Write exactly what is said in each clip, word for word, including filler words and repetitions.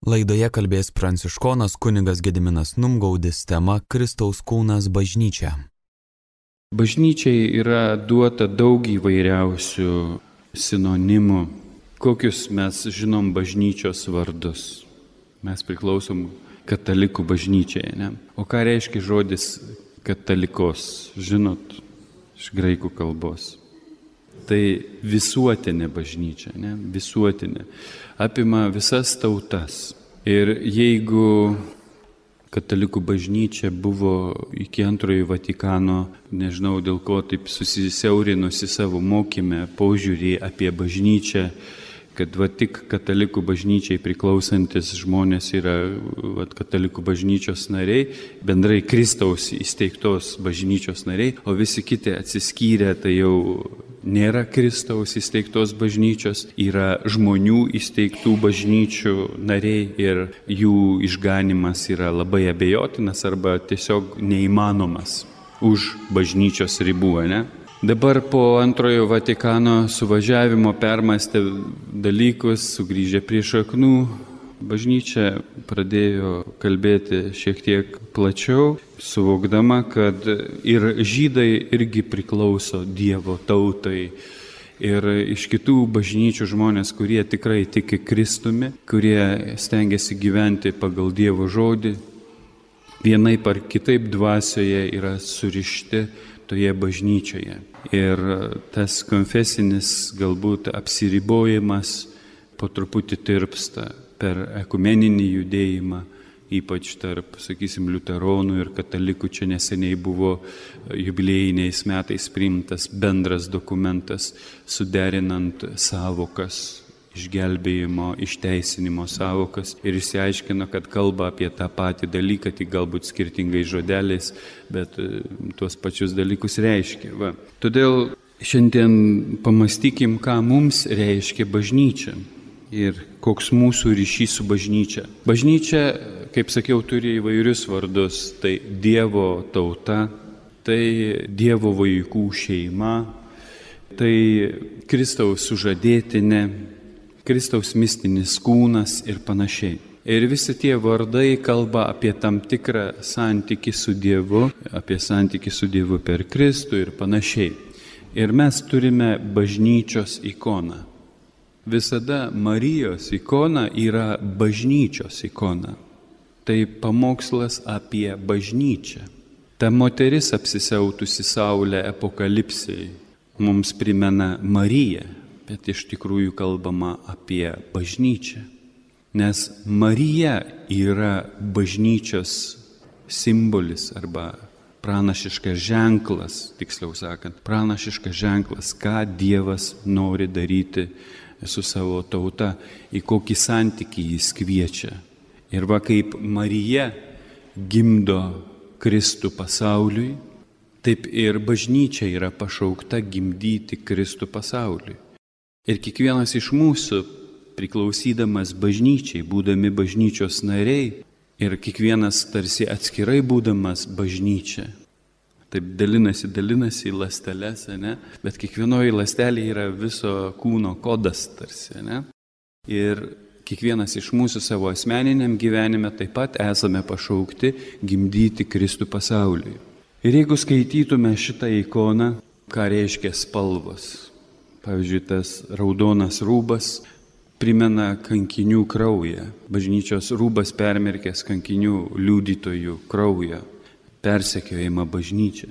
Laidoje kalbės pranciškonas kunigas Gediminas Numgaudis, tema Kristaus kūnas bažnyčia. Bažnyčiai yra duota daug įvairiausių sinonimų. Kokius mes žinom bažnyčios vardus? Mes priklausom katalikų bažnyčiai, ne? O ką reiškia žodis katalikos? Žinot, iš graikų kalbos. Tai visuotinė bažnyčia, ne? Visuotinė. Apima visas tautas. Ir jeigu katalikų bažnyčia buvo iki antrojo Vatikano, nežinau dėl ko taip susisiaurinusi savo mokyme, požiūrį apie bažnyčią, kad va tik katalikų bažnyčiai priklausantis žmonės yra va, katalikų bažnyčios nariai, bendrai Kristaus įsteigtos bažnyčios nariai, o visi kiti atsiskyrę, tai jau nėra Kristaus įsteigtos bažnyčios, yra žmonių įsteigtų bažnyčių nariai ir jų išganimas yra labai abejotinas arba tiesiog neįmanomas už bažnyčios ribų, ne? Dabar po antrojo Vatikano suvažiavimo permastę dalykus, sugrįžę prie šaknų, bažnyčia pradėjo kalbėti šiek tiek plačiau, suvokdama, kad ir žydai irgi priklauso Dievo tautai. Ir iš kitų bažnyčių žmonės, kurie tikrai tiki Kristumi, kurie stengiasi gyventi pagal Dievo žodį, vienaip ar kitaip dvasioje yra surišti toje bažnyčioje. Ir tas konfesinis galbūt apsiribojimas po truputį tirpsta per ekumeninį judėjimą, ypač tarp, sakysim, liuteronų ir katalikų. Čia neseniai buvo jubiliejiniais metais priimtas bendras dokumentas, suderinant savokas, išgelbėjimo, išteisinimo savokas ir išsiaiškino, kad kalba apie tą patį dalyką, tik galbūt skirtingais žodeliais, bet tuos pačius dalykus reiškia. Va. Todėl šiandien pamastykim, ką mums reiškia bažnyčia ir koks mūsų ryšys su bažnyčia. Bažnyčia, kaip sakiau, turi įvairius vardus. Tai Dievo tauta, tai Dievo vaikų šeima, tai Kristaus sužadėtinė, Kristaus mistinis kūnas ir panašiai. Ir visi tie vardai kalba apie tam tikrą santykį su Dievu, apie santykį su Dievu per Kristų ir panašiai. Ir mes turime bažnyčios ikoną. Visada Marijos ikona yra bažnyčios ikona. Tai pamokslas apie bažnyčią. Ta moteris apsisiautusi saulę apokalipsijai mums primena Mariją. Bet iš tikrųjų kalbama apie bažnyčią. Nes Marija yra bažnyčios simbolis arba pranašiškas ženklas, tiksliau sakant, pranašiškas ženklas, ką Dievas nori daryti su savo tauta, į kokį santykį jis kviečia. Ir va kaip Marija gimdo Kristų pasauliui, taip ir bažnyčia yra pašaukta gimdyti Kristų pasauliui. Ir kiekvienas iš mūsų, priklausydamas bažnyčiai, būdami bažnyčios nariai, ir kiekvienas tarsi atskirai būdamas bažnyčia, taip dalinasi, dalinasi į ląsteles, ne? Bet kiekvienoje ląstelėje yra viso kūno kodas tarsi, ne? Ir kiekvienas iš mūsų savo asmeniniam gyvenime taip pat esame pašaukti gimdyti Kristų pasauliui. Ir jeigu skaitytume šitą ikoną, ką reiškia spalvos, pavyzdžiui, tas raudonas rūbas primena kankinių kraują. Bažnyčios rūbas permerkęs kankinių liudytojų kraują, persekiojimą bažnyčią.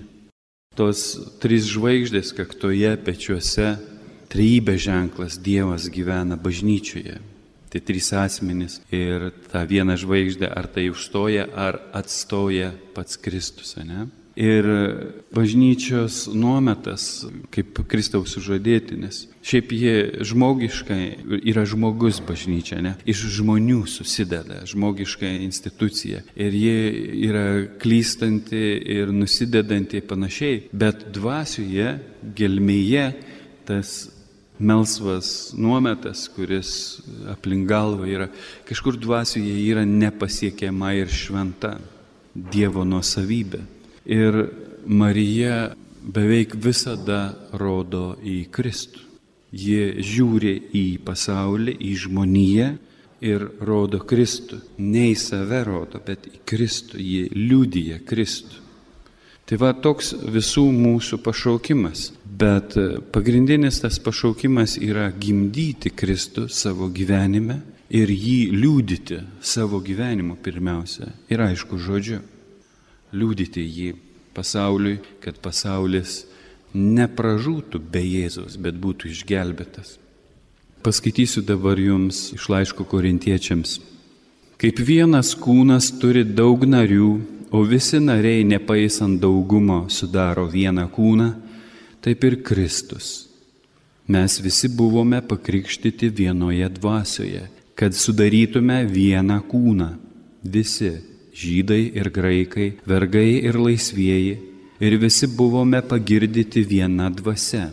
Tos trys žvaigždės kaktoje, pečiuose, trejybės ženklas, Dievas gyvena bažnyčioje. Tai trys asmenys ir tą vieną žvaigždę ar tai užstoja, ar atstoja pats Kristus, ne? Ir bažnyčios nuometas, kaip Kristaus sužadėtinis, šiaip jie žmogiškai yra žmogus bažnyčia, ne? Iš žmonių susideda žmogiška institucija. Ir jie yra klystanti ir nusidedanti panašiai, bet dvasioje, gelmėje, tas melsvas nuometas, kuris aplink galvą yra, kažkur dvasioje yra nepasiekiama ir šventa Dievo nuosavybė. Ir Marija beveik visada rodo į Kristų. Ji žiūri į pasaulį, į žmoniją ir rodo Kristų. Ne į save rodo, bet į Kristų, ji liudija Kristų. Tai va toks visų mūsų pašaukimas, bet pagrindinis tas pašaukimas yra gimdyti Kristų savo gyvenime ir jį liudyti savo gyvenimu pirmiausia ir aišku žodžiu. Liudyti jį pasauliui, kad pasaulis nepražūtų be Jėzaus, bet būtų išgelbėtas. Paskaitysiu dabar jums iš laiško Korintiečiams. Kaip vienas kūnas turi daug narių, o visi nariai, nepaisant daugumo, sudaro vieną kūną, taip ir Kristus. Mes visi buvome pakrikštyti vienoje dvasioje, kad sudarytume vieną kūną. Visi, žydai ir graikai, vergai ir laisvieji, ir visi buvome pagirdyti viena dvasia.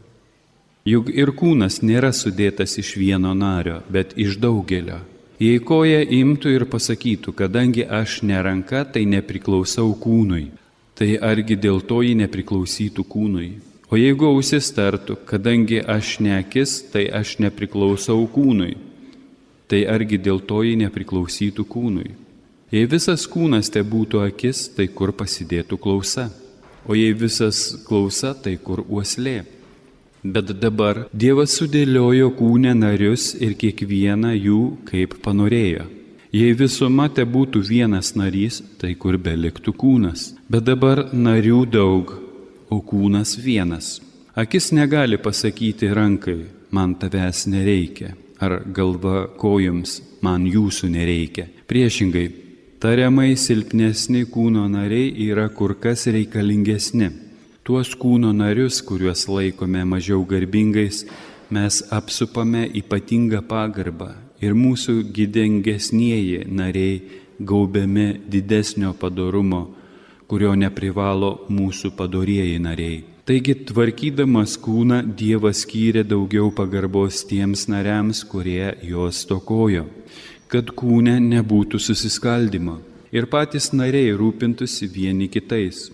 Juk ir kūnas nėra sudėtas iš vieno nario, bet iš daugelio. Jei koja imtų ir pasakytų, kadangi aš ne ranka, tai nepriklausau kūnui, tai argi dėl to ji nepriklausytų kūnui? O jeigu ausis tartų, kadangi aš ne akis, tai aš nepriklausau kūnui, tai argi dėl to ji nepriklausytų kūnui? Jei visas kūnas te būtų akis, tai kur pasidėtų klausa? O jei visas klausa, tai kur uoslė? Bet dabar Dievas sudėliojo kūne narius ir kiekvieną jų kaip panorėjo. Jei visuma te būtų vienas narys, tai kur beliktų kūnas. Bet dabar narių daug, o kūnas vienas. Akis negali pasakyti rankai, man tavęs nereikia, ar galva kojoms, man jūsų nereikia. Priešingai, tariamai silpnesni kūno nariai yra kur kas reikalingesni. Tuos kūno narius, kuriuos laikome mažiau garbingais, mes apsupame ypatingą pagarbą ir mūsų gėdingesnieji nariai gaubiami didesnio padorumo, kurio neprivalo mūsų padorieji nariai. Taigi, tvarkydamas kūną, Dievas skyrė daugiau pagarbos tiems nariams, kurie jos stokojo, kad kūne nebūtų susiskaldimo ir patys nariai rūpintųsi vieni kitais.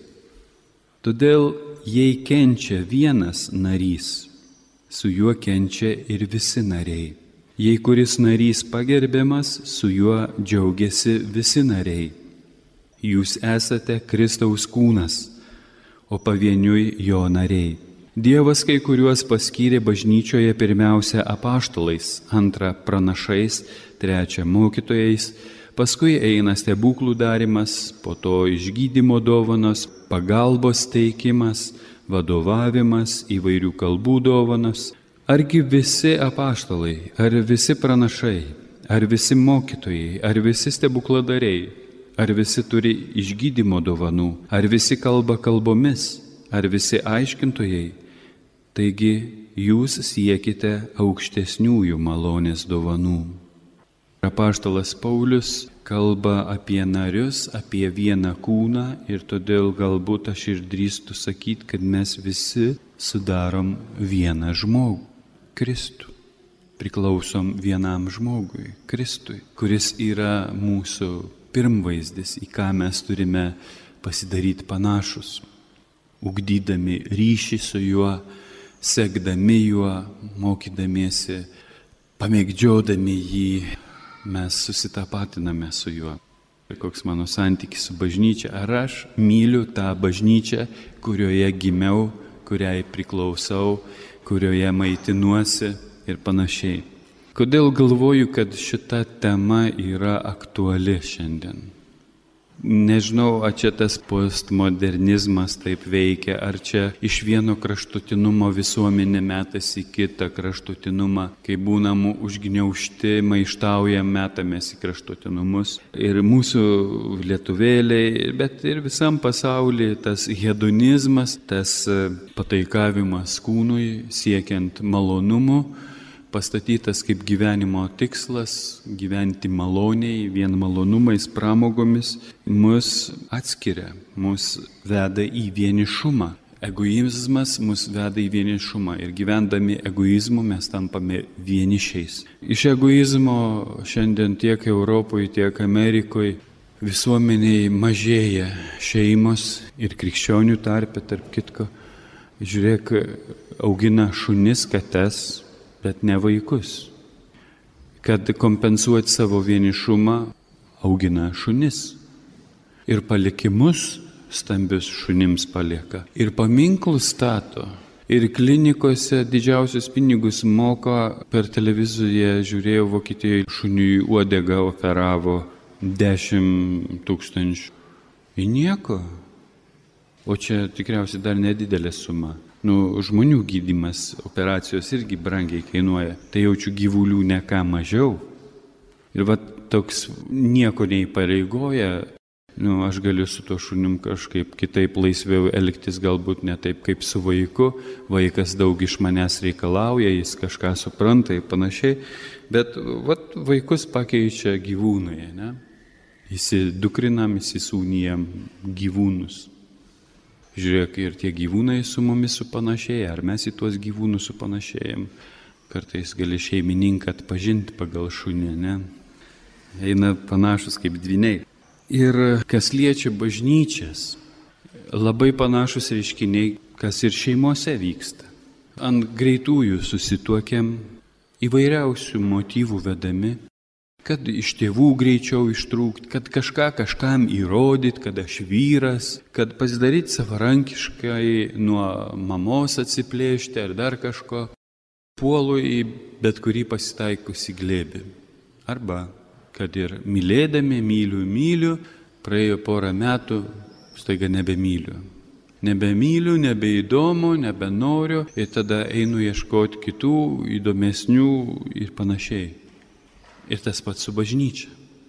Todėl, jei kenčia vienas narys, su juo kenčia ir visi nariai. Jei kuris narys pagerbiamas, su juo džiaugiasi visi nariai. Jūs esate Kristaus kūnas, o pavieniui jo nariai. Dievas kai kuriuos paskyrė bažnyčioje pirmiausia apaštalais, antra pranašais, trečia mokytojais, paskui eina stebuklų darimas, po to išgydymo dovanos, pagalbos teikimas, vadovavimas, įvairių kalbų dovanos. Argi visi apaštalai, ar visi pranašai, ar visi mokytojai, ar visi stebukladariai, ar visi turi išgydymo dovanų, ar visi kalba kalbomis, ar visi aiškintojai? Taigi jūs siekite aukštesniųjų malonės dovanų. Apaštalas Paulius kalba apie narius, apie vieną kūną ir todėl galbūt aš ir drįstu sakyti, kad mes visi sudarom vieną žmogų, Kristų. Priklausom vienam žmogui, Kristui, kuris yra mūsų pirmvaizdis, į ką mes turime pasidaryti panašus, ugdydami ryšį su juo, sekdami juo, mokydamiesi, pamėgdžiodami jį. Mes susitapatiname su juo. Ir koks mano santykis su bažnyčia? Ar aš myliu tą bažnyčią, kurioje gimiau, kuriai priklausau, kurioje maitinuosi ir panašiai. Kodėl galvoju, kad šita tema yra aktuali šiandien? Nežinau, ar čia tas postmodernizmas taip veikia, ar čia iš vieno kraštutinumo visuomenė metasi į kitą kraštutinumą, kai būnam užgniaužti, maištaujam, metamės į kraštutinumus. Ir mūsų lietuvėliai, bet ir visam pasaulyje tas hedonizmas, tas pataikavimas kūnui, siekiant malonumų, pastatytas kaip gyvenimo tikslas, gyventi maloniai, vien malonumais, pramogomis, mus atskiria, mus veda į vienišumą. Egoizmas mus veda į vienišumą ir gyvendami egoizmu mes tampame vienišiais. Iš egoizmo šiandien tiek Europoje, tiek Amerikoje visuomeniai mažėja šeimos ir krikščionių tarpe, tarp kitko. Žiūrėk, augina šunis, kates, bet ne vaikus. kad kompensuoti savo vienišumą augina šunis. Ir palikimus stambius šunims palieka. Ir paminklus stato. Ir klinikose didžiausius pinigus moka, per televiziją žiūrėjau, Vokietijoje šuniui uodegą operavo dešimt tūkstančių. Ir nieko. O čia tikriausiai dar nedidelė suma. Nu, žmonių gydymas, operacijos irgi brangiai kainuoja. Tai jaučiu gyvulių ne ką mažiau. Ir va toks nieko neįpareigoja. Nu, aš galiu su to šunim kažkaip kitaip laisviau elgtis, galbūt ne taip kaip su vaiku. Vaikas daug iš manęs reikalauja, jis kažką supranta ir panašiai. Bet vat, vaikus pakeičia gyvūnai, ne? Įsidukrinam, įsisūnijam gyvūnus. Žiūrėk, ir tie gyvūnai su mumis supanašėja, ar mes į tuos gyvūnus supanašėjam. Kartais gali šeimininką atpažinti pagal šunį, ne? Eina panašus kaip dvyniai. Ir kas liečia bažnyčias, labai panašus reiškiniai, kas ir šeimose vyksta. Ant greitųjų susituokėm, įvairiausių motyvų vedami, kad iš tėvų greičiau ištrūkti, kad kažką kažkam įrodyti, kad aš vyras, kad pasidaryti savarankiškai nuo mamos atsiplėšti ar dar kažko, puolu į bet kurį pasitaikusį glėbį. Arba kad ir mylėdami, myliu, myliu, praėjo porą metų, staiga nebemyliu. Nebemyliu, nebeįdomu, nebenoriu ir tada einu ieškoti kitų, įdomesnių ir panašiai. Ir tas pats su bažnyčia.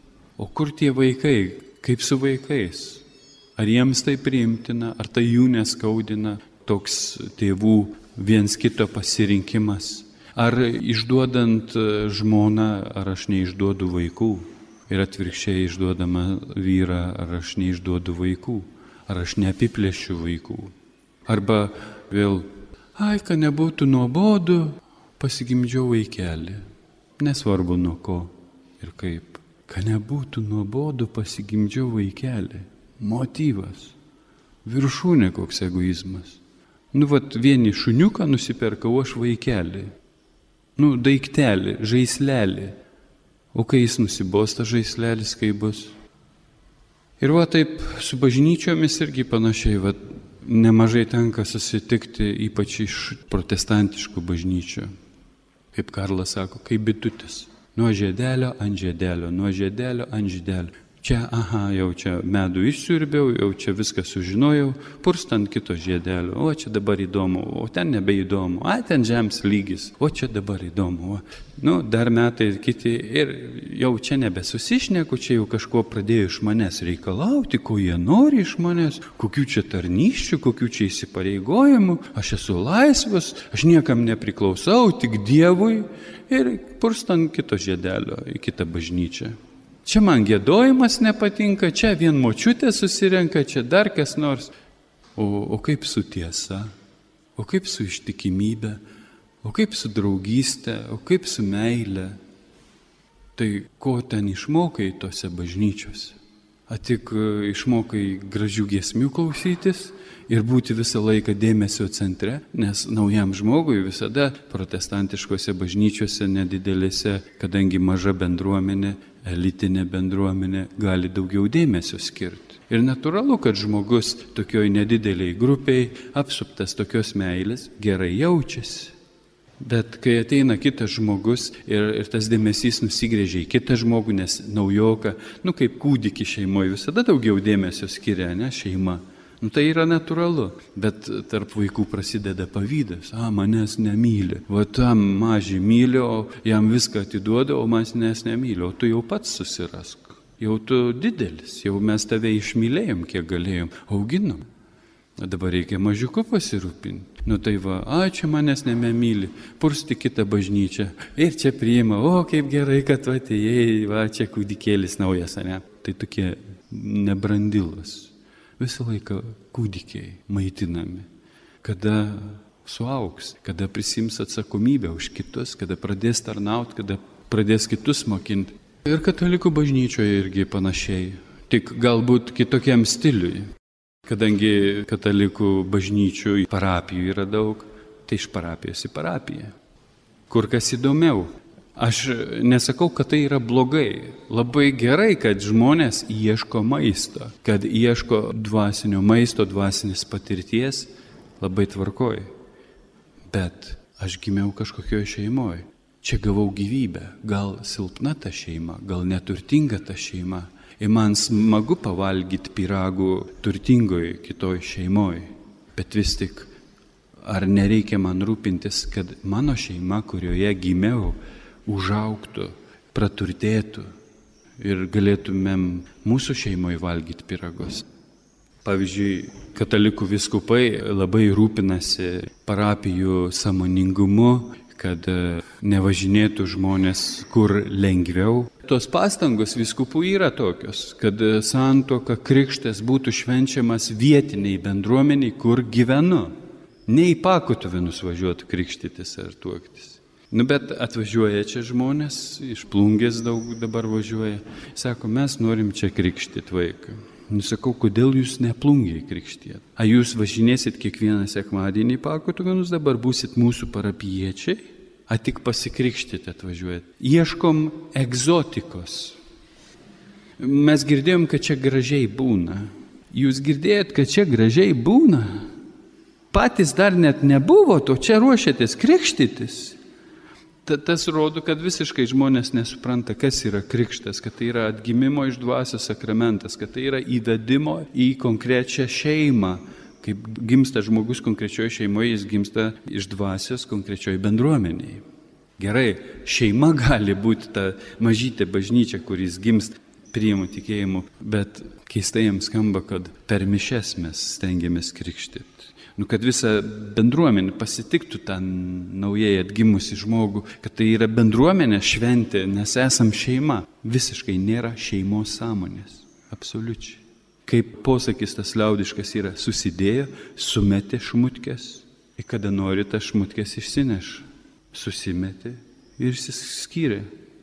O kur tie vaikai? Kaip su vaikais? Ar jiems tai priimtina, ar tai jų neskaudina toks tėvų viens kito pasirinkimas? Ar išduodant žmoną, ar aš neišduodu vaikų? Ir atvirkščiai išduodama vyrą, ar aš neišduodu vaikų? Ar aš neapiplėšiu vaikų? Arba vėl, ai, kad nebūtų nuobodu, pasigimdžiau vaikelį. Nesvarbu nuo ko ir kaip. Kad nebūtų nuobodu, pasigimdžiau vaikelį. Motyvas. Viršūnė koks egoizmas. Nu, vat vieni šuniuką nusiperkau aš vaikelį. Nu, daiktelį, žaislelį. O kai jis nusibosta žaislelis, kai bus? Ir va taip su bažnyčiomis irgi panašiai, va nemažai tenka susitikti, ypač iš protestantiškų bažnyčių. Kaip Karlas sako, kaip bitutis. Nuo žiedelio ant žiedelio, nuo žiedelio ant žiedelio. Čia, aha, jau čia medų išsiurbiau, jau čia viską sužinojau, purst ant kito žiedelio, o čia dabar įdomu, o ten nebeįdomu, a, ten žems lygis, o čia dabar įdomu. O. Nu, dar metai kiti ir jau čia nebesusišneku, čia jau kažko pradėjo iš manęs reikalauti, ko jie nori iš manęs, kokių čia tarnyščių, kokių čia įsipareigojimų, aš esu laisvas, aš niekam nepriklausau, tik Dievui ir purst ant kito žiedelio į kitą bažnyčią. Čia man giedojimas nepatinka, čia vien močiutė susirenka, čia dar kas nors. O, o kaip su tiesa, o kaip su ištikimybė, o kaip su draugystė, o kaip su meilė. Tai ko ten išmokai tose bažnyčiose? A tik išmokai gražių giesmių klausytis ir būti visą laiką dėmesio centre, nes naujam žmogui visada protestantiškose bažnyčiose nedidelėse, kadangi maža bendruomenė, elitinė bendruomenė gali daugiau dėmesio skirti. Ir natūralu, kad žmogus tokioj nedideliai grupiai, apsuptas tokios meilės, gerai jaučiasi. Bet kai ateina kitas žmogus ir, ir tas dėmesys nusigrėžia į kitą žmogų, nes naujoką, nu kaip kūdikį šeimoje visada daugiau dėmesio skiria, ne, šeima. Nu, tai yra natūralu, bet tarp vaikų prasideda pavydas. A, manęs nemyli. Va tam mažį myli, o jam viską atiduoda, o manęs nemyli. O tu jau pats susirask. Jau tu didelis, jau mes tave išmylėjom, kiek galėjom, auginom. O dabar reikia mažiuku pasirūpinti. Nu tai va, a, čia manęs nememyli, pursti kitą bažnyčią. Ir čia priima, o kaip gerai, kad va, atėjai, va, čia kūdikėlis naujas, ne? Tai tokie nebrandilas. Visą laiką kūdikiai maitinami, kada suaugs, kada prisims atsakomybę už kitus, kada pradės tarnauti, kada pradės kitus mokinti. Ir katalikų bažnyčioje irgi panašiai, tik galbūt kitokiam stiliui. Kadangi katalikų bažnyčių parapijų yra daug, tai iš parapijos į parapiją. Kur kas įdomiau. Aš nesakau, kad tai yra blogai. Labai gerai, kad žmonės ieško maisto, kad ieško dvasinio maisto, dvasinės patirties, labai tvarkoj. Bet aš gimiau kažkokioje šeimoje. Čia gavau gyvybę. Gal silpna ta šeima, gal neturtinga ta šeima. Ir man smagu pavalgyti pyragų turtingoj kitoj šeimoje. Bet vis tik, ar nereikia man rūpintis, kad mano šeima, kurioje gimiau, užaugtų, praturtėtų ir galėtumėm mūsų šeimoje valgyti pyragus. Pavyzdžiui, katalikų vyskupai labai rūpinasi parapijų sąmoningumu, kad nevažinėtų žmonės kur lengviau. Tos pastangos vyskupų yra tokios, kad santuoka, krikštas būtų švenčiamas vietiniai bendruomeniai, kur gyvenu. Ne į Pakotuvinus važiuotų krikštytis ar tuoktis. Nu, bet atvažiuoja čia žmonės, iš Plungės daug dabar važiuoja. Sako, mes norim čia krikštyti vaiką. Nu, sakau, kodėl jūs ne Plungėje krikštėt? A jūs važinėsit kiekvieną sekmadienį į Pakotuvinus, dabar būsit mūsų parapijiečiai? A tik pasikrikštyti atvažiuojat? Ieškom egzotikos. Mes girdėjom, kad čia gražiai būna. Jūs girdėjot, kad čia gražiai būna? Patys dar net nebuvo, o čia ruošiatės krikštytis. Tas rodo, kad visiškai žmonės nesupranta, kas yra krikštas, kad tai yra atgimimo iš dvasios sakramentas, kad tai yra įvedimo į konkrečią šeimą. Kaip gimsta žmogus konkrečioje šeimoje, jis gimsta iš dvasios konkrečioje bendruomenėje. Gerai, šeima gali būti ta mažytė bažnyčia, kuris gimsta priimu tikėjimu, bet keistai jiems skamba, kad per mišes mes stengiamės krikštyti. Nu, kad visa bendruomenė pasitiktų tą naujai atgimusi žmogų, kad tai yra bendruomenė šventė, nes esam šeima. Visiškai nėra šeimos sąmonės. Absoliučiai. Kaip posakis tas liaudiškas yra, susidėjo, sumetė šmutkės ir kada nori tas šmutkės išsineša. Susimetė ir išsiskyrė.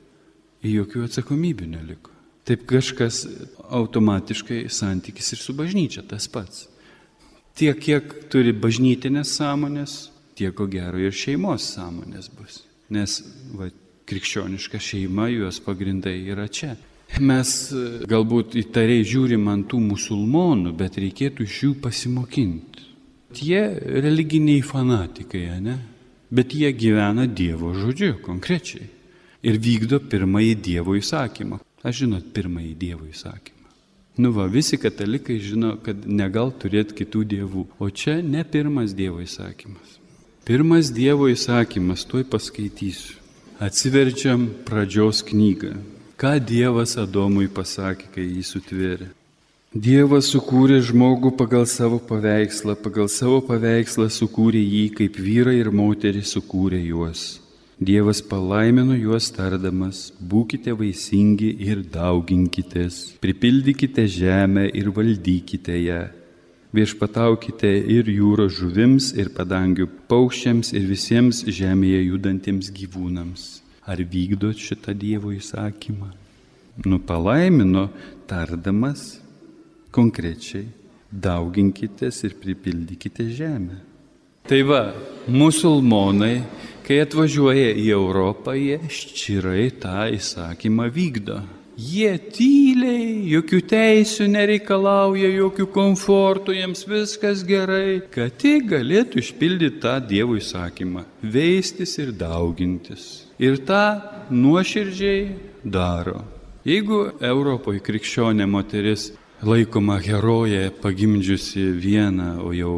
Ir jokių atsakomybių neliko. Taip kažkas automatiškai santykis ir su bažnyčia tas pats. Tiek, kiek turi bažnytinės sąmonės, tiek ko gero ir šeimos sąmonės bus. Nes va, krikščioniška šeima, jos pagrindai yra čia. Mes galbūt įtariai žiūrim ant tų musulmonų, bet reikėtų iš jų pasimokinti. Tie religiniai fanatikai, ne? Bet jie gyvena Dievo žodžiu konkrečiai ir vykdo pirmąjį Dievo įsakymą. Aš žinot pirmąjį Dievo įsakymą. Nu va, visi katalikai žino, kad negal turėti kitų dievų. O čia ne pirmas Dievo įsakymas. Pirmas Dievo įsakymas, tuoj paskaitysiu. Atsiverčiam pradžios knygą. Ką Dievas Adomui pasakė, kai jį sutvėrė? Dievas sukūrė žmogų pagal savo paveikslą, pagal savo paveikslą sukūrė jį, kaip vyrai ir moterys sukūrė juos. Dievas palaimino juos tardamas, būkite vaisingi ir dauginkitės, pripildykite žemę ir valdykite ją. Viešpataukite ir jūros žuvims, ir padangių paukščiams, ir visiems žemėje judantiems gyvūnams. Ar vykdot šitą Dievo įsakymą? Nu, palaimino tardamas konkrečiai, dauginkitės ir pripildykite žemę. Tai va, musulmonai, kai atvažiuoja į Europą, jie ščirai tą įsakymą vykdo. Jie tyliai, jokių teisių nereikalauja, jokių komfortų, jiems viskas gerai, kad tik galėtų išpildyti tą Dievo įsakymą, veistis ir daugintis. Ir tą nuoširdžiai daro. Jeigu Europoje krikščionė moteris laikoma herojė, pagimdžiusi vieną, o jau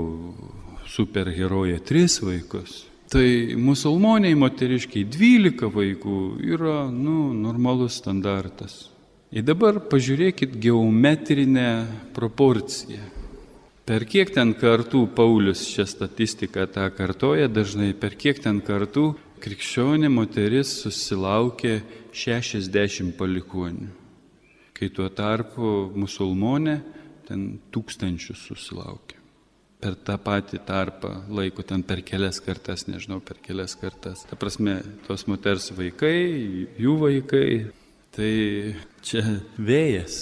superherojė tris vaikus, tai musulmoniai moteriškiai dvylika vaikų yra, nu, normalus standartas. Ir dabar pažiūrėkit geometrinę proporciją. Per kiek ten kartų Paulius šią statistiką tą kartoja dažnai, per kiek ten kartų krikščionė moteris susilaukė šešiasdešimt palikuonių. Kai tuo tarpu musulmonė ten tūkstančius susilaukė. Per tą patį tarpą laiko, ten per kelias kartas, nežinau, per kelias kartas. Ta prasme, tos moters vaikai, jų vaikai, tai čia vėjas.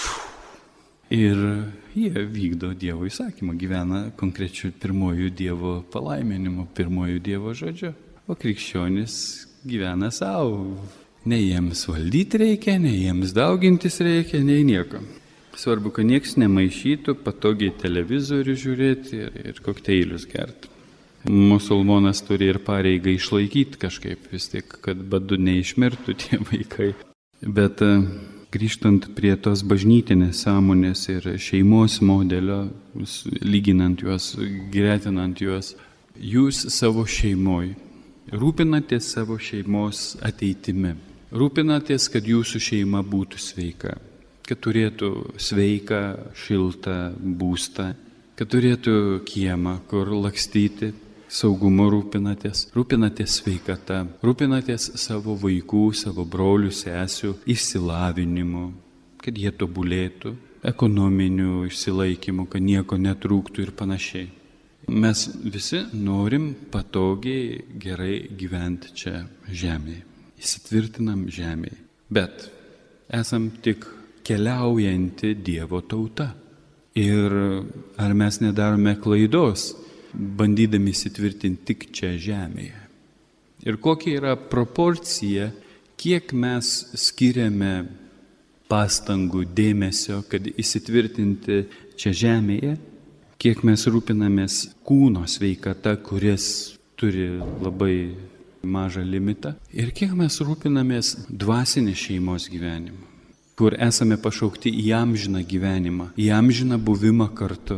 Ir jie vykdo Dievo įsakymą, gyvena konkrečiu pirmojų Dievo palaiminimu, pirmojų Dievo žodžiu. O krikščionys gyvena savo. Nei jiems valdyti reikia, nei jiems daugintis reikia, nei nieko. Svarbu, kad nieks nemaišytų, patogiai televizorių žiūrėti ir, ir kokteilius gerti. Musulmonas turi ir pareigą išlaikyti kažkaip vis tik, kad badu neišmirtų tie vaikai. Bet grįžtant prie tos bažnytinės sąmonės ir šeimos modelio, lyginant juos, gretinant juos, jūs savo šeimoje rūpinatės savo šeimos ateitimi. Rūpinatės, kad jūsų šeima būtų sveika, kad turėtų sveiką, šiltą būstą, kad turėtų kiemą, kur lakstyti, saugumu rūpinatės, rūpinatės sveikata, rūpinatės savo vaikų, savo brolių, sesių išsilavinimu, kad jie tobulėtų, ekonominiu išsilaikymu, kad nieko netrūktų ir panašiai. Mes visi norim patogiai, gerai gyventi čia žemėje. Įsitvirtinam žemėje. Bet esam tik keliaujanti Dievo tauta. Ir ar mes nedarome klaidos, bandydami įsitvirtinti tik čia žemėje? Ir kokia yra proporcija, kiek mes skiriame pastangų, dėmesio, kad įsitvirtinti čia žemėje? Kiek mes rūpinamės kūno sveikata, kuris turi labai mažą limitą, ir kiek mes rūpinamės dvasinį šeimos gyvenimą, kur esame pašaukti į amžiną gyvenimą, į amžiną buvimą kartu.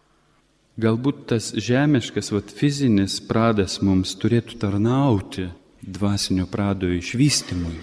Galbūt tas žemiškas, vat, fizinis pradas mums turėtų tarnauti dvasinio prado išvystymui.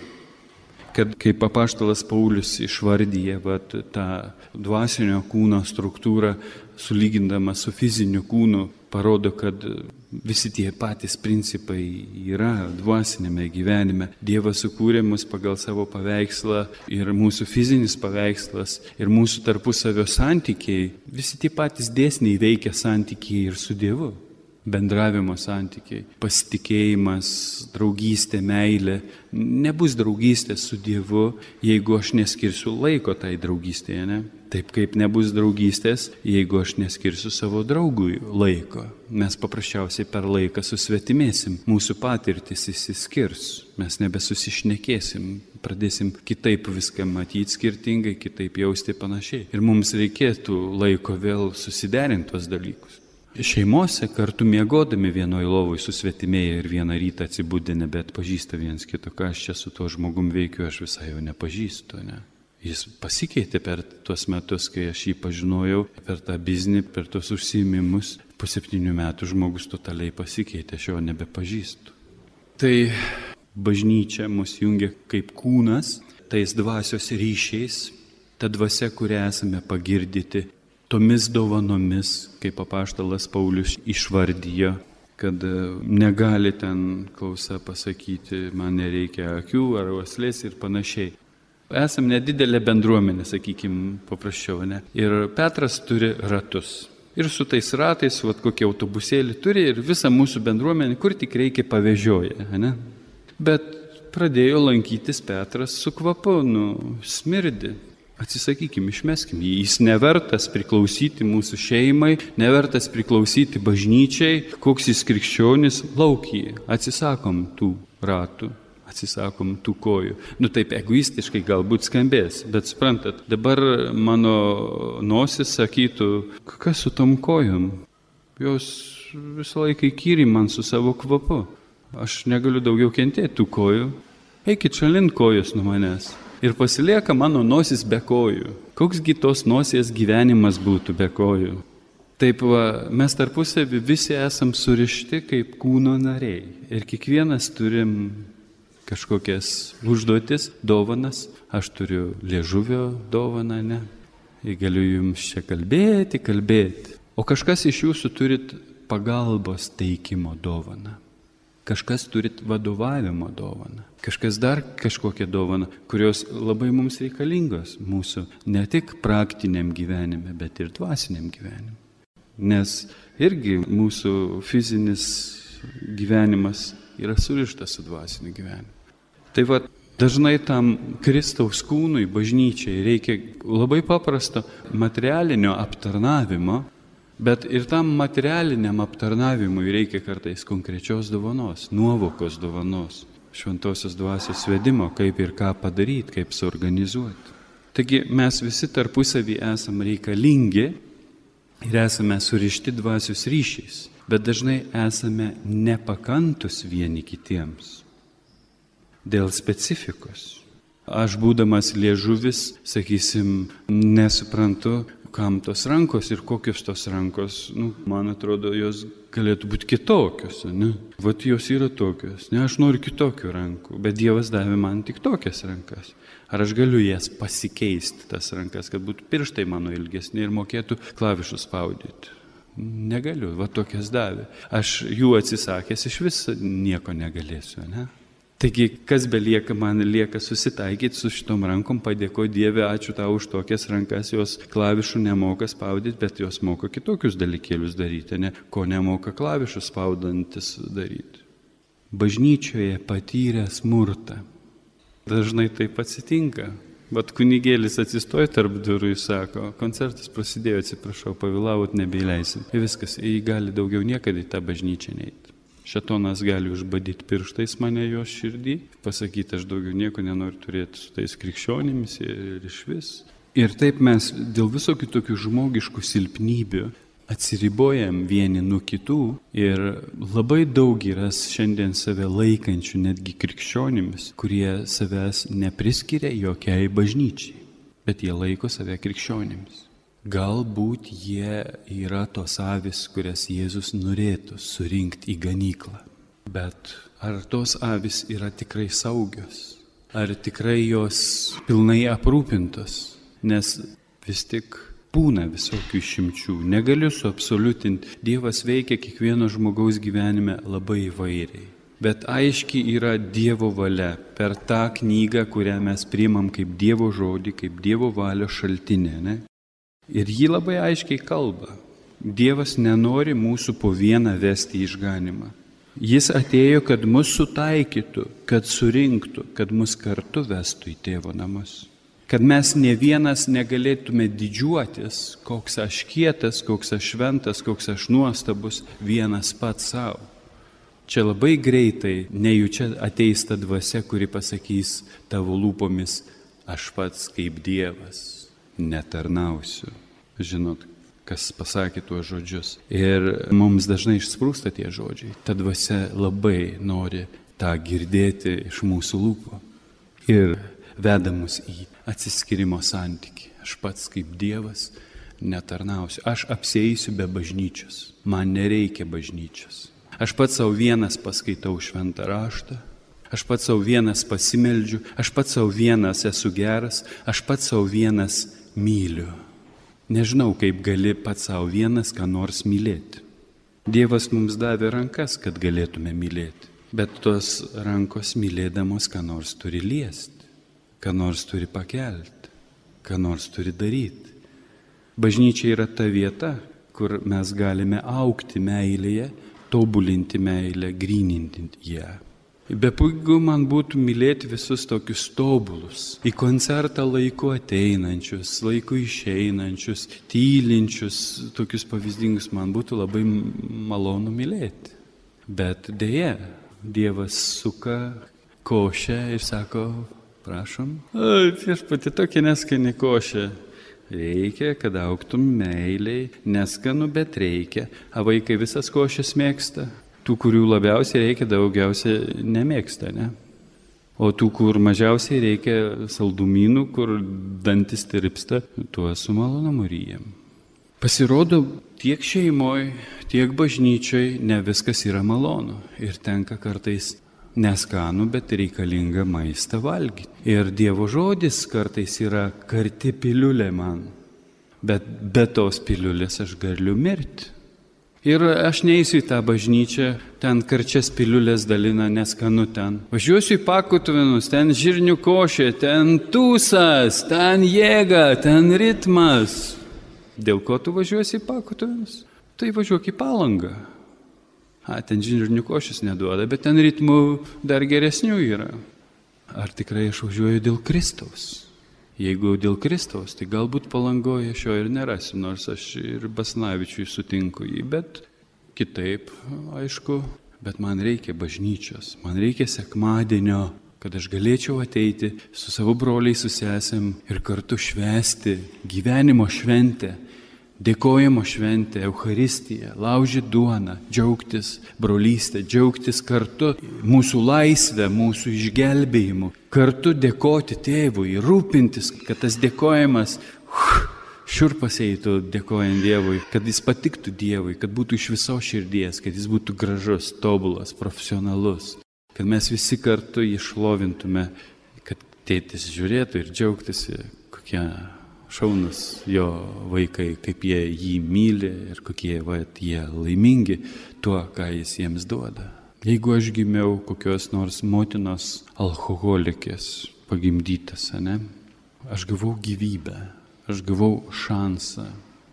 Kad kaip apaštalas Paulius išvardyja vat, tą dvasinio kūno struktūrą, sulygindamas su fiziniu kūnu, parodo, kad visi tie patys principai yra dvasinėme gyvenime. Dievas sukūrė mus pagal savo paveikslą ir mūsų fizinis paveikslas ir mūsų tarpusavio santykiai, visi tie patys dėsniai veikia santykiai ir su Dievu. Bendravimo santykiai, pasitikėjimas, draugystė, meilė. Nebus draugystės su Dievu, jeigu aš neskirsiu laiko tai draugystėje, ne? Taip kaip nebus draugystės, jeigu aš neskirsiu savo draugui laiko. Mes paprasčiausiai per laiką susvetimėsim, mūsų patirtis išsiskirs, mes nebesusišnekėsim, pradėsim kitaip viską matyti skirtingai, kitaip jausti panašiai. Ir mums reikėtų laiko vėl susiderinti tos dalykus. Šeimose kartu miegodami vienoj lovoj susvetimėję ir vieną rytą atsibudę nebeatpažįsta viens kito, ką aš čia su tuo žmogum veikiu, aš visai jo nepažįstu, ne? Jis pasikeitė per tuos metus, kai aš jį pažinojau, per tą biznį, per tuos užsiėmimus. Po septynių metų žmogus totaliai pasikeitė, aš jo nebepažįstu. Tai bažnyčia mus jungia kaip kūnas, tais dvasios ryšiais, ta dvasia, kurią esame pagirdyti, tomis dovanomis, kaip apaštalas Paulius išvardijo, kad negali ten klausa pasakyti, man nereikia akių ar uoslės ir panašiai. Esam nedidelė bendruomenė, sakykime, paprasčiau, ne? Ir Petras turi ratus. Ir su tais ratais, vat kokie autobusėlį turi ir visą mūsų bendruomenę, kur tik reikia pavežioja, ne? Bet pradėjo lankytis Petras su kvapu, nu, smirdi. Atsisakykime, išmeskime jį. Jis nevertas priklausyti mūsų šeimai, nevertas priklausyti bažnyčiai, koks jis krikščionis, lauk jį. Atsisakom tų ratų. Atsisakom tų kojų. Nu taip egoistiškai galbūt skambės, bet suprantat, dabar mano nosis sakytų, kas su tom kojom? Jos visą laiką įkyri man su savo kvapu. Aš negaliu daugiau kentėti tų kojų. Eikit šalin kojos nuo manęs. Ir pasilieka mano nosis be kojų. Koksgi tos nosies gyvenimas būtų be kojų? Taip va, mes tarpusavį visi esam surišti kaip kūno nariai. Ir kiekvienas turim kažkokias užduotis, dovanas. Aš turiu liežuvio dovaną, ne? Ir galiu jums čia kalbėti, kalbėti. O kažkas iš jūsų turit pagalbos teikimo dovaną. Kažkas turit vadovavimo dovaną. Kažkas dar kažkokią dovaną, kurios labai mums reikalingos mūsų ne tik praktiniam gyvenime, bet ir dvasiniam gyvenime. Nes irgi mūsų fizinis gyvenimas yra surištas su dvasiniu gyvenimu. Tai va, dažnai tam Kristaus kūnui, bažnyčiai reikia labai paprasto materialinio aptarnavimo, bet ir tam materialiniam aptarnavimui reikia kartais konkrečios dovanos, nuovokos dovanos. šventosios dvasios vedimo, kaip ir ką padaryti, kaip suorganizuoti. Taigi mes visi tarpusavį esame reikalingi ir esame surišti dvasios ryšiais, bet dažnai esame nepakantus vieni kitiems dėl specifikos. Aš būdamas liežuvis, sakysim, nesuprantu, kam tos rankos ir kokios tos rankos, nu, man atrodo, jos galėtų būti kitokios, ne? Vat jos yra tokios, ne, aš noriu kitokių rankų, bet Dievas davė man tik tokias rankas. Ar aš galiu jas pasikeisti, tas rankas, kad būtų pirštai mano ilgesni ir mokėtų klavišus spaudyti? Negaliu, va tokias davė. Aš jų atsisakęs iš vis nieko negalėsiu, ne? Taigi, kas belieka, man lieka susitaikyti su šitom rankom, padėkoti Dieve, ačiū tau už tokias rankas, jos klavišų nemoka spaudyti, bet jos moka kitokius dalykėlius daryti, ne, ko nemoka klavišų spaudantis daryti. Bažnyčioje patyrė smurtą. Dažnai taip atsitinka. Vat kunigėlis atsistoja tarp durų ir sako, koncertas prasidėjo, atsiprašau, pavėlavot, nebeįleisim. Ir viskas, jį gali daugiau niekada į tą bažnyčią neiti. Šetonas gali užbadyti pirštais mane jo širdį, pasakyti, aš daugiau nieko nenoriu turėti su tais krikščionimis ir iš vis. Ir taip mes dėl visokių tokių žmogiškų silpnybių atsiribojam vieni nuo kitų ir labai daug yra šiandien save laikančių netgi krikščionimis, kurie savęs nepriskiria jokiai bažnyčiai, bet jie laiko save krikščionimis. Galbūt jie yra tos avis, kurias Jėzus norėtų surinkti į ganyklą. Bet ar tos avis yra tikrai saugios? Ar tikrai jos pilnai aprūpintos? Nes vis tik būna visokių išimčių. Negaliu suabsoliutinti. Dievas veikia kiekvieno žmogaus gyvenime labai įvairiai. Bet aiškiai yra Dievo valia per tą knygą, kurią mes priimam kaip Dievo žodį, kaip Dievo valios šaltinę, ne? Ir jį labai aiškiai kalba. Dievas nenori mūsų po vieną vesti į išganimą. Jis atėjo, kad mus sutaikytų, kad surinktų, kad mus kartu vestų į tėvo namus. Kad mes ne vienas negalėtume didžiuotis, koks aš kietas, koks aš šventas, koks aš nuostabus, vienas pats savo. Čia labai greitai nejučia ateis ta dvasia, kuri pasakys tavo lūpomis, aš pats kaip Dievas netarnausiu. Žinot, kas pasakė tuos žodžius. Ir mums dažnai išsprūsta tie žodžiai. Ta dvasia labai nori tą girdėti iš mūsų lūpų. Ir veda mus į atsiskyrimo santykį. Aš pats kaip Dievas netarnausiu. Aš apsieisiu be bažnyčios. Man nereikia bažnyčios. Aš pats savo vienas paskaitau šventą raštą. Aš pats savo vienas pasimeldžiu. Aš pats savo vienas esu geras. Aš pats savo vienas myliu. Nežinau, kaip gali pats savo vienas ką nors mylėti. Dievas mums davė rankas, kad galėtume mylėti. Bet tos rankos mylėdamos ką nors turi liesti, ką nors turi pakelti, ką nors turi daryti. Bažnyčia yra ta vieta, kur mes galime augti meilėje, tobulinti meilę, gryninti ją. Bepuigu man būtų mylėti visus tokius tobulus, į koncertą laiku ateinančius, laiku išeinančius, tylinčius, tokius pavyzdingus man būtų labai malonu mylėti. Bet dėja, Dievas suka košę ir sako, prašom, viešpatie, tokia neskani košė. Reikia, kad augtum meiliai, neskanu, bet reikia. A vaikai visas košės mėgsta. Tų, kurių labiausiai reikia, daugiausiai nemėgsta, ne? O tų, kur mažiausiai reikia saldumynų, kur dantis tirpsta, tuo su malonumu ryjam. Pasirodo, tiek šeimoje, tiek bažnyčiai ne viskas yra malonu. Ir tenka kartais neskanų, bet reikalinga maistą valgyti. Ir Dievo žodis kartais yra karti piliulė man. Bet be tos piliulės aš galiu mirti. Ir aš neįsiu į tą bažnyčią, ten karčias piliulės dalina, neskanu ten. Važiuosiu į Pakutvinus, ten žirnių košė, ten tūsas, ten jėga, ten ritmas. Dėl ko tu važiuosi į Pakutvinus? Tai važiuok į Palangą. A, ten žirnių košės neduoda, bet ten ritmų dar geresnių yra. Ar tikrai aš važiuoju dėl Kristaus? Jeigu dėl Kristaus, tai galbūt Palangoje šio ir nerasiu, nors aš ir Basanavičiui sutinku jį, bet kitaip, aišku, bet man reikia bažnyčios, man reikia sekmadienio, kad aš galėčiau ateiti su savo broliais, su sesėm ir kartu švęsti gyvenimo šventę, dėkojimo šventę, Eucharistiją, laužyti duoną, džiaugtis brolystę, džiaugtis kartu mūsų laisvę, mūsų išgelbėjimu, kartu dėkoti tėvui, rūpintis, kad tas dėkojimas uh, šiurpas eitų dėkojant Dievui, kad jis patiktų Dievui, kad būtų iš viso širdies, kad jis būtų gražus, tobulas, profesionalus, kad mes visi kartu jį šlovintume, kad tėtis žiūrėtų ir džiaugtųsi, kokie šaunus jo vaikai, kaip jie jį myli ir kokie va, jie laimingi tuo, ką jis jiems duoda. Jeigu aš gimiau kokios nors motinos alkoholikės pagimdytas, ne, aš gavau gyvybę, aš gavau šansą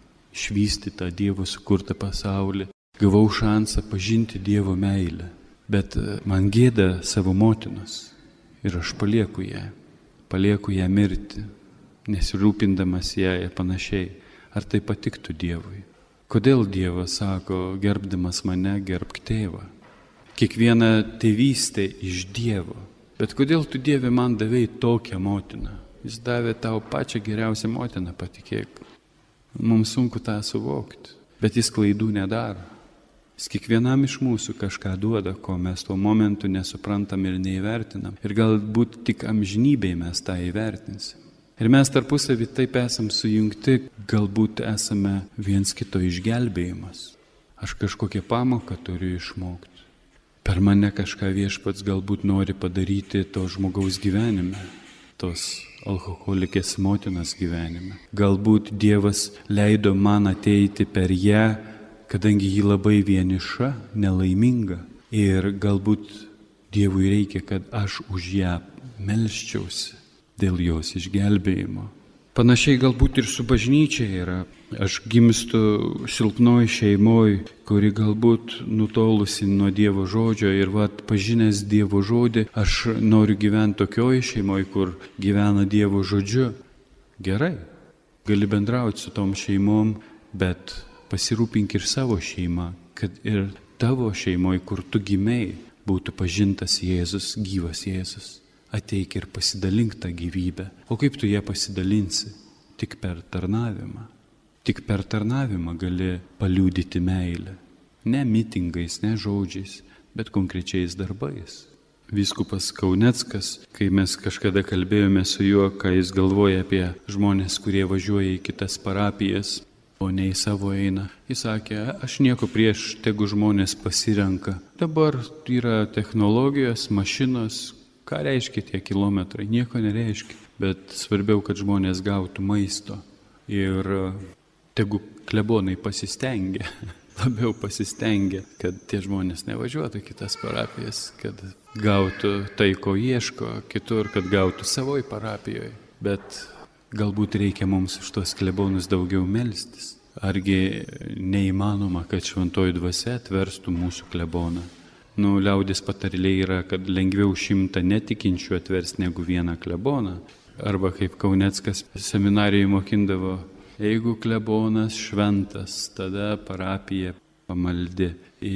išvysti tą Dievo sukurtą pasaulį, gavau šansą pažinti Dievo meilę, bet man gėda savo motinos ir aš palieku ją, palieku ją mirti, nesirūpindamas ją ir panašiai. Ar tai patiktų Dievui? Kodėl Dievas sako, gerbdamas mane, gerbk tėvą? Kiekviena tėvystė iš Dievo. Bet kodėl tu, Dieve, man davei tokią motiną? Jis davė tau pačią geriausią motiną, patikėk. Mums sunku tą suvokti, bet jis klaidų nedaro. Jis kiekvienam iš mūsų kažką duoda, ko mes tuo momentu nesuprantam ir neįvertinam. Ir galbūt tik amžinybėj mes tą įvertinsim. Ir mes tarpusavį taip esam sujungti, galbūt esame viens kito išgelbėjimas. Aš kažkokią pamoką turiu išmokti. Per mane kažką Viešpats galbūt nori padaryti to žmogaus gyvenime, tos alkoholikės motinos gyvenime. Galbūt Dievas leido man ateiti per ją, kadangi ji labai vieniša, nelaiminga. Ir galbūt Dievui reikia, kad aš už ją melsčiausi dėl jos išgelbėjimo. Panašiai galbūt ir su bažnyčia yra. Aš gimstu silpnoj šeimoj, kuri galbūt nutolusi nuo Dievo žodžio ir vat pažinęs Dievo žodį, aš noriu gyventi tokioj šeimoj, kur gyvena Dievo žodžiu. Gerai, gali bendrauti su tom šeimom, bet pasirūpink ir savo šeimą, kad ir tavo šeimoje, kur tu gimei, būtų pažintas Jėzus, gyvas Jėzus. Ateik ir pasidalink tą gyvybę. O kaip tu ją pasidalinsi? Tik per tarnavimą. Tik per tarnavimą gali paliudyti meilę. Ne mitingais, ne žodžiais, bet konkrečiais darbais. Vyskupas Kauneckas, kai mes kažkada kalbėjome su juo, ką jis galvoja apie žmonės, kurie važiuoja į kitas parapijas, o ne į savo eina. Jis sakė, aš nieko prieš, tegu žmonės pasirenka. Dabar yra technologijos, mašinos, ką reiškia tie kilometrai, nieko nereiškia. Bet svarbiau, kad žmonės gautų maisto. Ir tegu klebonai pasistengia, labiau pasistengia, kad tie žmonės nevažiuotų kitas parapijas, kad gautų tai, ko ieško kitur, kad gautų savoj parapijoje. Bet galbūt reikia mums už tos klebonus daugiau melstis. Argi neįmanoma, kad šventoji dvasia atverstų mūsų kleboną? Nu, liaudės patarlė yra, kad lengviau šimtą netikinčių atvers negu vieną kleboną. Arba kaip Kauneckas seminarijoje mokindavo, jeigu klebonas šventas, tada parapija pamaldi.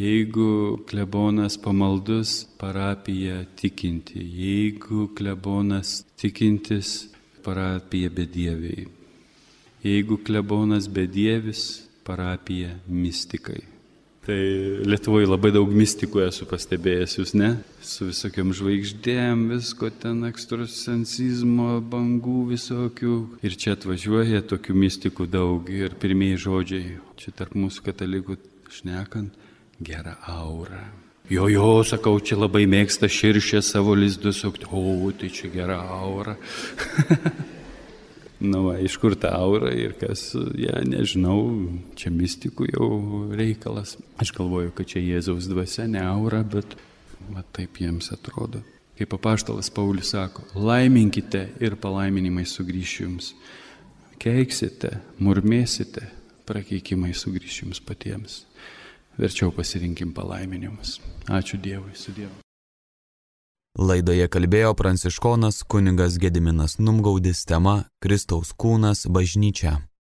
Jeigu klebonas pamaldus, parapija tikinti. Jeigu klebonas tikintis, parapija bedieviai. Jeigu klebonas bedievis, parapija mistikai. Tai Lietuvoje labai daug mistikų esu pastebėjęs, jūs ne? Su visokiam žvaigždėm, visko ten ekstrasensizmo, bangų visokių. Ir čia atvažiuoja tokių mistikų daug ir pirmieji žodžiai, čia tarp mūsų katalikų šnekant, gera aura. Jo, jo, sakau, čia labai mėgsta širšę savo lizdus, o, tai čia gera aura. Na, va, iš kur ta aura ir kas, ja, nežinau, čia mistikų jau reikalas. Aš galvoju, kad čia Jėzaus dvasia, ne aura, bet va, taip jiems atrodo. Kaip apaštalas Paulius sako, laiminkite ir palaiminimai sugrįš jums. Keiksite, murmėsite, prakeikimai sugrįš jums patiems. Verčiau pasirinkim palaiminimus. Ačiū Dievui, su Dievu. Laidoje kalbėjo pranciškonas kunigas Gediminas Numgaudis, tema Kristaus kūnas bažnyčia.